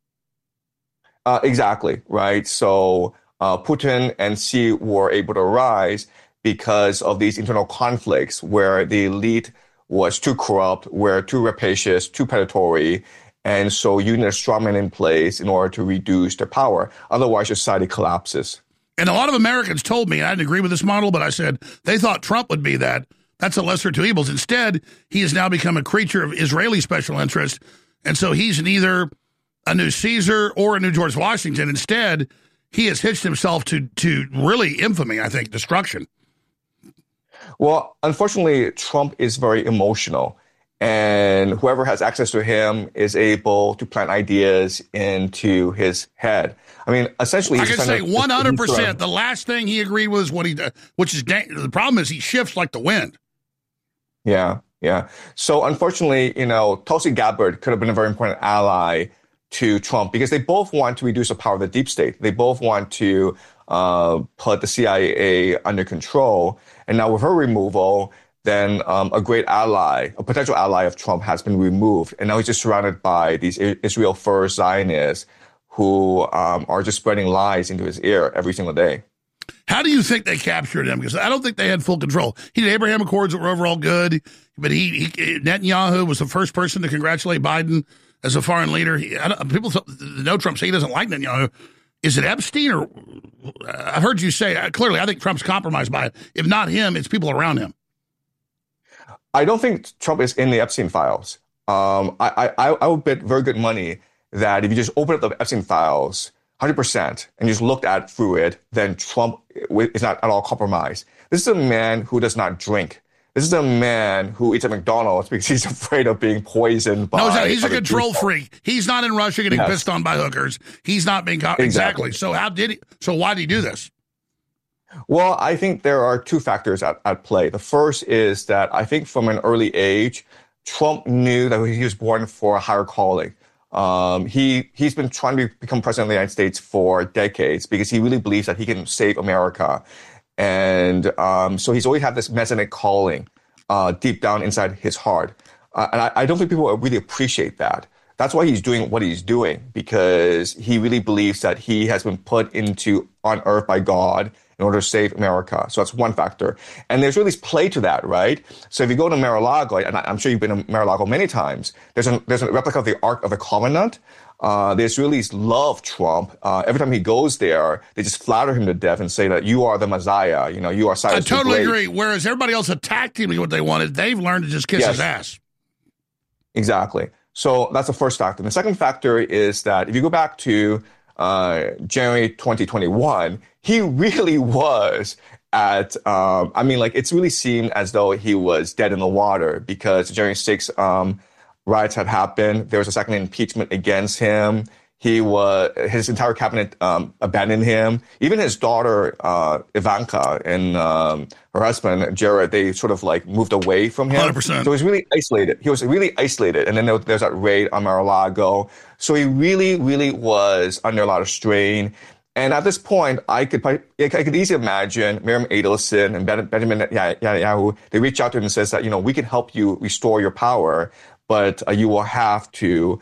Exactly, right. So Putin and Xi were able to rise because of these internal conflicts where the elite was too corrupt, were too rapacious, too predatory, and so you need a strongman in place in order to reduce their power. Otherwise, society collapses. And a lot of Americans told me, and I didn't agree with this model, but I said they thought Trump would be that. That's a lesser of two evils. Instead, he has now become a creature of Israeli special interest, and so he's neither a new Caesar or a new George Washington. Instead, he has hitched himself to really infamy, I think, destruction. Well, unfortunately, Trump is very emotional. and whoever has access to him is able to plant ideas into his head. I mean, essentially, I can say 100%. The last thing he agreed with is what he did, which is the problem is he shifts like the wind. Yeah. So unfortunately, Tulsi Gabbard could have been a very important ally to Trump because they both want to reduce the power of the deep state. They both want to put the CIA under control. And now with her removal, then a great ally, a potential ally of Trump has been removed. And now he's just surrounded by these Israel first Zionists who are just spreading lies into his ear every single day. How do you think they captured him? Because I don't think they had full control. He did Abraham Accords that were overall good, but Netanyahu was the first person to congratulate Biden as a foreign leader. People know Trump say he doesn't like Netanyahu. Is it Epstein or I've heard you say clearly I think Trump's compromised by it. If not him, it's people around him. I don't think Trump is in the Epstein files. I would bet very good money that if you just open up the Epstein files 100% and just looked at through it, then Trump is not at all compromised. This is a man who does not drink. This is a man who eats at McDonald's because he's afraid of being poisoned by. No, he's a control freak. He's not in Russia getting pissed on by hookers. He's not being exactly. So why did he do this? Well, I think there are two factors at play. The first is that I think from an early age, Trump knew that he was born for a higher calling. He's been trying to become president of the United States for decades because he really believes that he can save America. And so he's always had this messianic calling deep down inside his heart. And I don't think people really appreciate that. That's why he's doing what he's doing, because he really believes that he has been put on earth by God in order to save America. So that's one factor. And there's really play to that, right? So if you go to Mar-a-Lago, and I'm sure you've been to Mar-a-Lago many times, there's a replica of the Ark of the Covenant. The Israelis love Trump. Every time he goes there, they just flatter him to death and say that you are the Messiah. You are Cyrus the Great. I totally agree. Whereas everybody else attacked him with what they wanted, they've learned to just kiss his ass. Exactly. So that's the first factor. The second factor is that if you go back to January 2021, he really was it's really seemed as though he was dead in the water because the January 6th riots had happened. There was a second impeachment against him. His entire cabinet abandoned him. Even his daughter, Ivanka, and her husband, Jared, they sort of moved away from him. 100%. So he was really isolated. And then there's that raid on Mar-a-Lago. So he really, really was under a lot of strain. And at this point, I could easily imagine Miriam Adelson and Benjamin Netanyahu, they reach out to him and says that, we can help you restore your power, but you will have to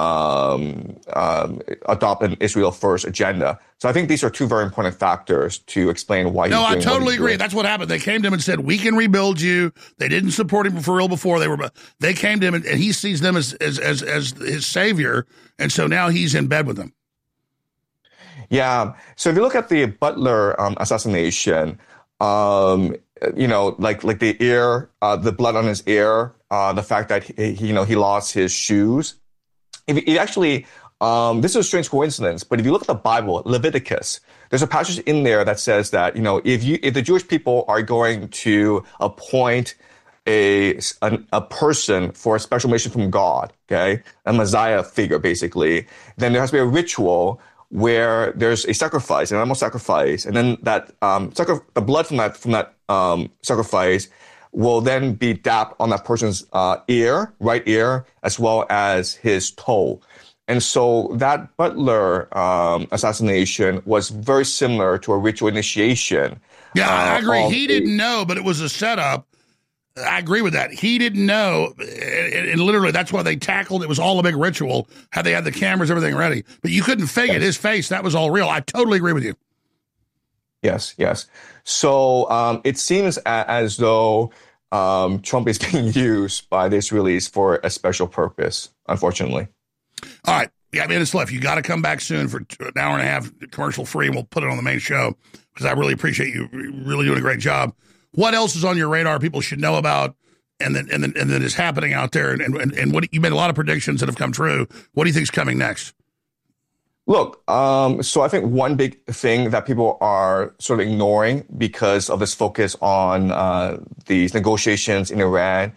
adopt an Israel first agenda. So I think these are two very important factors to explain why. No, I totally agree. That's what happened. They came to him and said, "We can rebuild you." They didn't support him for real before. They came to him and he sees them as his savior, and so now he's in bed with them. Yeah. So if you look at the Butler assassination, like the ear, the blood on his ear, the fact that he lost his shoes. This is a strange coincidence, but if you look at the Bible, Leviticus, there's a passage in there that says that, if the Jewish people are going to appoint a person for a special mission from God, okay, a Messiah figure, basically, then there has to be a ritual where there's a sacrifice, an animal sacrifice, and then that the blood from that sacrifice will then be dapped on that person's right ear, as well as his toe. And so that Butler assassination was very similar to a ritual initiation. Yeah, I agree. He didn't know, but it was a setup. I agree with that. He didn't know, and literally that's why they tackled. It was all a big ritual. How they had the cameras, everything ready, but you couldn't fake it. His face, that was all real. I totally agree with you. Yes. So it seems as though Trump is being used by the Israelis for a special purpose, unfortunately. All right. We got minutes left. You got to come back soon for an hour and a half, commercial free, and we'll put it on the main show because I really appreciate you really doing a great job. What else is on your radar people should know about and that is happening out there? And what you made a lot of predictions that have come true. What do you think is coming next? Look, so I think one big thing that people are sort of ignoring because of this focus on these negotiations in Iran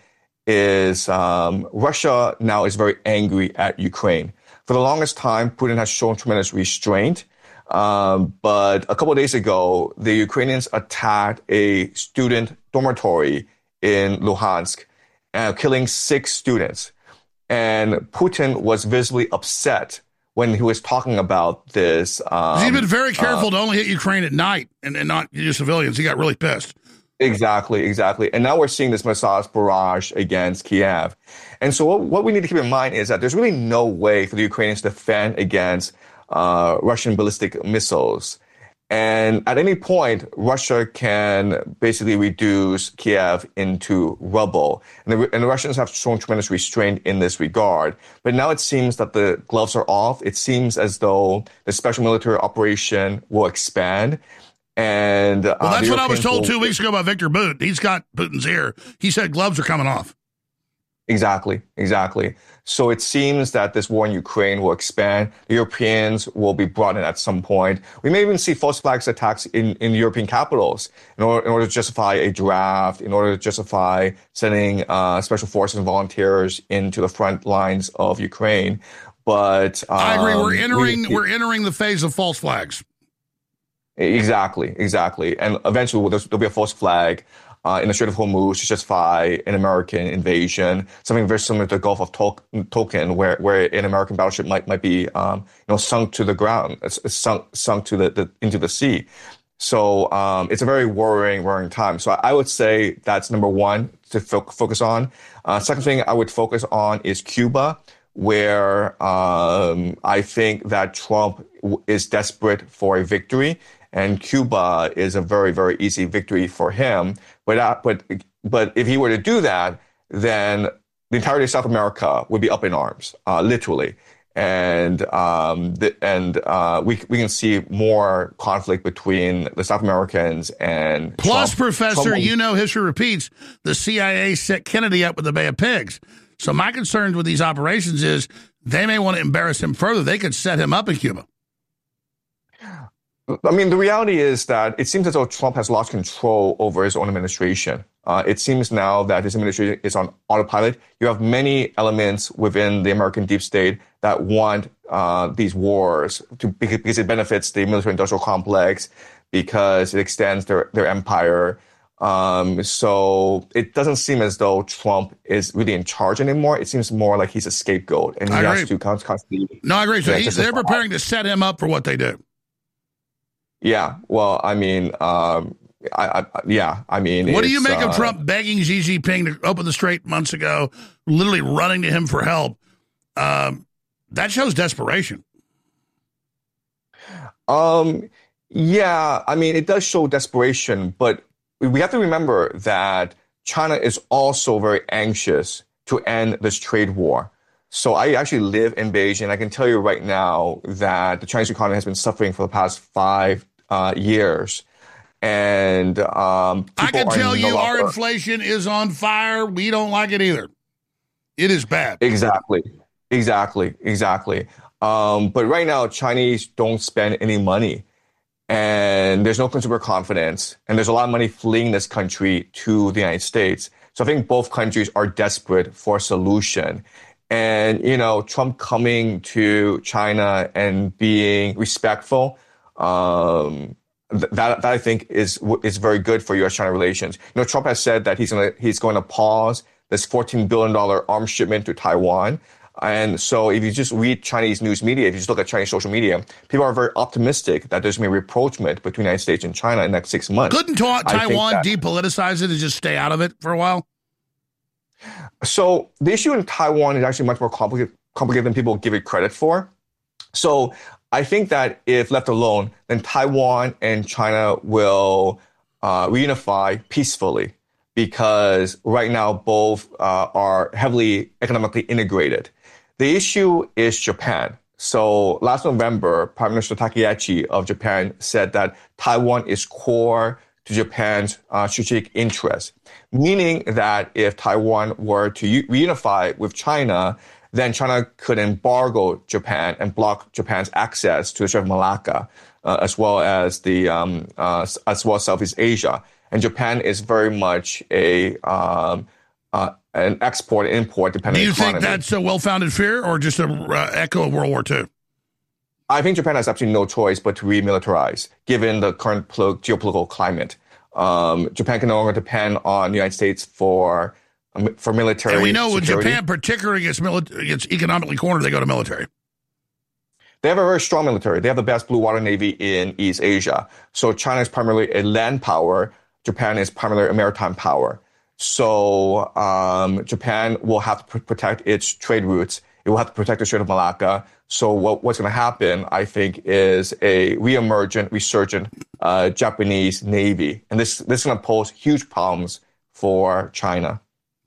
is Russia now is very angry at Ukraine. For the longest time, Putin has shown tremendous restraint. But a couple of days ago, the Ukrainians attacked a student dormitory in Luhansk, killing 6 students. And Putin was visibly upset when he was talking about this. He's been very careful to only hit Ukraine at night and not use civilians. He got really pissed. Exactly. And now we're seeing this missile barrage against Kiev. And so what we need to keep in mind is that there's really no way for the Ukrainians to defend against Russian ballistic missiles. And at any point, Russia can basically reduce Kiev into rubble. And the Russians have shown tremendous restraint in this regard. But now it seems that the gloves are off. It seems as though the special military operation will expand. And well, that's what I was told 2 weeks ago by Victor Bout. He's got Putin's ear. He said gloves are coming off. Exactly. So it seems that this war in Ukraine will expand. The Europeans will be brought in at some point. We may even see false flags attacks in European capitals in order to justify a draft, in order to justify sending special forces and volunteers into the front lines of Ukraine. But I agree. We're entering the phase of false flags. Exactly. And eventually there'll be a false flag in the Strait of Hormuz to justify an American invasion, something very similar to the Gulf of Tonkin, where an American battleship might be sunk to the ground, sunk to into the sea. So it's a very worrying time. So I would say that's number one to focus on. Second thing I would focus on is Cuba, where I think that Trump is desperate for a victory. And Cuba is a very, very easy victory for him. But if he were to do that, then the entirety of South America would be up in arms, literally. And we can see more conflict between the South Americans and Plus, Trump. Professor, history repeats, the CIA set Kennedy up with the Bay of Pigs. So my concern with these operations is they may want to embarrass him further. They could set him up in Cuba. I mean, the reality is that it seems as though Trump has lost control over his own administration. It seems now that his administration is on autopilot. You have many elements within the American deep state that want these wars because it benefits the military-industrial complex, because it extends their empire. So it doesn't seem as though Trump is really in charge anymore. It seems more like he's a scapegoat, and he has to constantly. No, I agree. So they're preparing to set him up for what they do. Yeah, well, I mean, what do you make of Trump begging Xi Jinping to open the strait months ago, literally running to him for help? That shows desperation. Yeah, I mean, it does show desperation, but we have to remember that China is also very anxious to end this trade war. So I actually live in Beijing. I can tell you right now that the Chinese economy has been suffering for the past 5 years. And I can tell you our inflation is on fire. We don't like it either. It is bad. Exactly. But right now, Chinese don't spend any money. And there's no consumer confidence. And there's a lot of money fleeing this country to the United States. So I think both countries are desperate for a solution. And, Trump coming to China and being respectful, that I think is very good for U.S.-China relations. Trump has said that he's going to pause this $14 billion arms shipment to Taiwan. And so if you just read Chinese news media, if you just look at Chinese social media, people are very optimistic that there's going to be rapprochement between the United States and China in the next 6 months. Couldn't Taiwan depoliticize it and just stay out of it for a while? So the issue in Taiwan is actually much more complicated than people give it credit for. So I think that if left alone, then Taiwan and China will reunify peacefully, because right now both are heavily economically integrated. The issue is Japan. So last November, Prime Minister Takaichi of Japan said that Taiwan is core to Japan's strategic interests, meaning that if Taiwan were to reunify with China, then China could embargo Japan and block Japan's access to the Strait of Malacca, as well as Southeast Asia. And Japan is very much a an export-import dependent economy. Do you economy. think that's a well-founded fear or just an echo of World War II? I think Japan has absolutely no choice but to remilitarize, given the current geopolitical climate. Japan can no longer depend on the United States for military. And we know security. when Japan particularly gets economically cornered, they go to military. They have a very strong military. They have the best blue water navy in East Asia. So China is primarily a land power. Japan is primarily a maritime power. So Japan will have to protect its trade routes. It will have to protect the Strait of Malacca. So what's going to happen, I think, is a resurgent Japanese navy. And this is going to pose huge problems for China.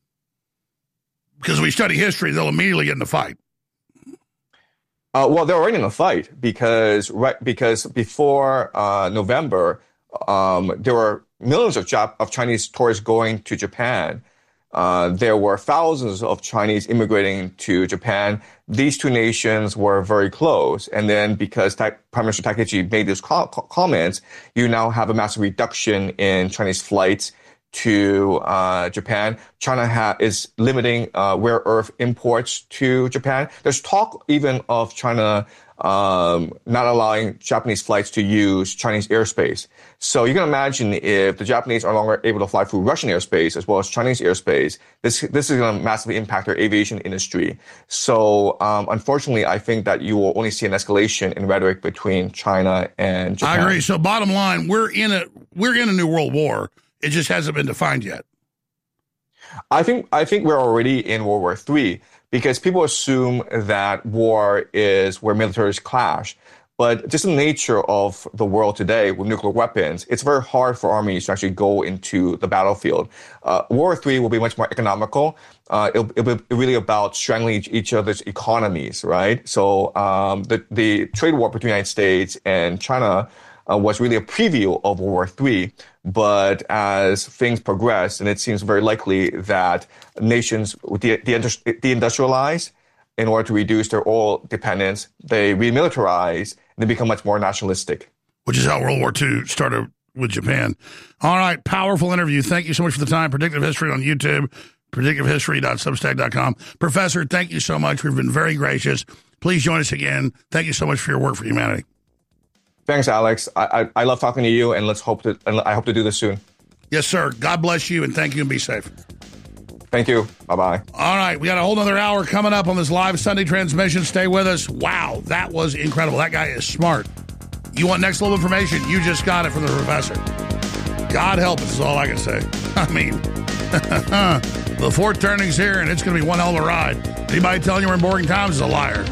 Because we study history, they'll immediately get in the fight. Well, they're already in a fight because before November, there were millions of Chinese tourists going to Japan. There were thousands of Chinese immigrating to Japan. These two nations were very close. And then because Prime Minister Takeshi made these comments, you now have a massive reduction in Chinese flights to Japan. China is limiting rare earth imports to Japan. There's talk even of China not allowing Japanese flights to use Chinese airspace. So you can imagine if the Japanese are no longer able to fly through Russian airspace as well as Chinese airspace, this is going to massively impact their aviation industry. So unfortunately, I think that you will only see an escalation in rhetoric between China and Japan. I agree. So bottom line, we're in a new world war. It just hasn't been defined yet. I think we're already in World War III because people assume that war is where militaries clash. But just the nature of the world today with nuclear weapons, it's very hard for armies to actually go into the battlefield. World War III will be much more economical. It'll be really about strangling each other's economies, right? So the trade war between the United States and China was really a preview of World War III. But as things progress, and it seems very likely that nations deindustrialize in order to reduce their oil dependence, they remilitarize, and they become much more nationalistic. Which is how World War II started with Japan. All right, powerful interview. Thank you so much for the time. Predictive History on YouTube, predictivehistory.substack.com. Professor, thank you so much. We've been very gracious. Please join us again. Thank you so much for your work for humanity. Thanks, Alex. I love talking to you, and I hope to do this soon. Yes, sir. God bless you, and thank you, and be safe. Thank you. Bye-bye. All right, we got a whole other hour coming up on this live Sunday transmission. Stay with us. Wow, that was incredible. That guy is smart. You want next level information? You just got it from the professor. God help us is all I can say. I mean, the fourth turning's here, and it's going to be one hell of a ride. Anybody telling you we're in boring times is a liar.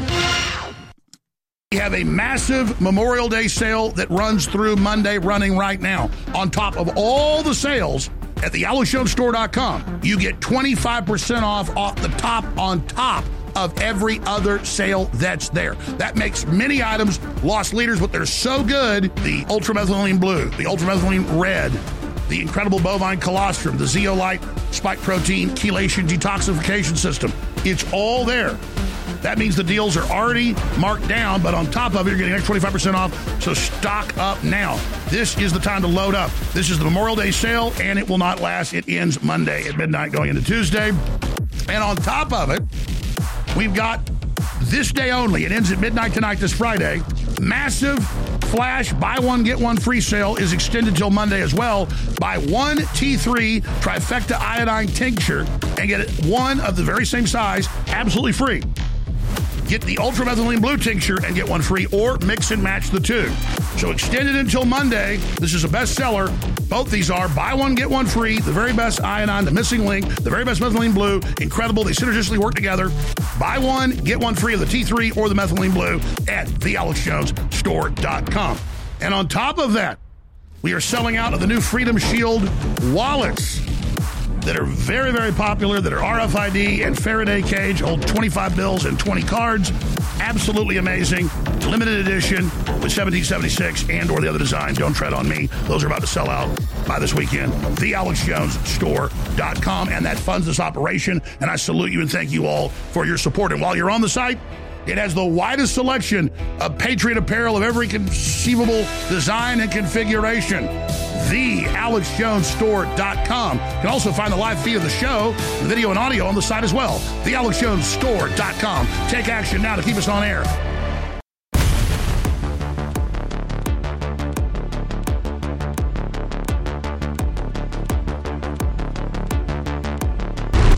We have a massive Memorial Day sale that runs through Monday, running right now. On top of all the sales at the AlexJonesStore.com, you get 25% off the top on top of every other sale that's there. That makes many items lost leaders, but they're so good. The ultramethylene blue, the ultramethylene red, the incredible bovine colostrum, the zeolite spike protein chelation detoxification system. It's all there. That means the deals are already marked down, but on top of it, you're getting an extra 25% off, so stock up now. This is the time to load up. This is the Memorial Day sale, and it will not last. It ends Monday at midnight going into Tuesday. And on top of it, we've got this day only. It ends at midnight tonight this Friday. Massive flash buy one, get one free sale is extended till Monday as well. Buy one T3 trifecta iodine tincture and get one of the very same size absolutely free. Get the ultramethylene blue tincture and get one free, or mix and match the two. So extended until Monday. This is a bestseller. Both these are buy one, get one free. The very best iodine, the missing link, the very best methylene blue. Incredible. They synergistically work together. Buy one, get one free of the T3 or the methylene blue at thealexjonesstore.com. And on top of that, we are selling out of the new Freedom Shield wallets that are very, very popular, that are RFID and Faraday cage, hold 25 bills and 20 cards. Absolutely amazing. Limited edition with 1776 and or the other designs. Don't tread on me. Those are about to sell out by this weekend. TheAlexJonesStore.com. And that funds this operation. And I salute you and thank you all for your support. And while you're on the site, it has the widest selection of Patriot apparel of every conceivable design and configuration. thealexjonesstore.com. You can also find the live feed of the show, the video and audio on the site as well. thealexjonesstore.com. Take action now to keep us on air.